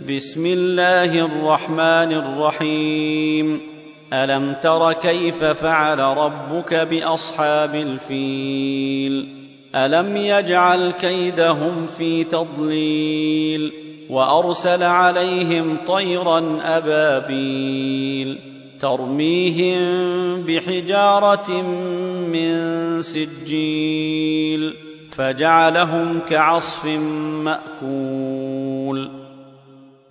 بسم الله الرحمن الرحيم. ألم تر كيف فعل ربك بأصحاب الفيل؟ ألم يجعل كيدهم في تضليل وأرسل عليهم طيرا أبابيل ترميهم بحجارة من سجيل فجعلهم كعصف مأكول.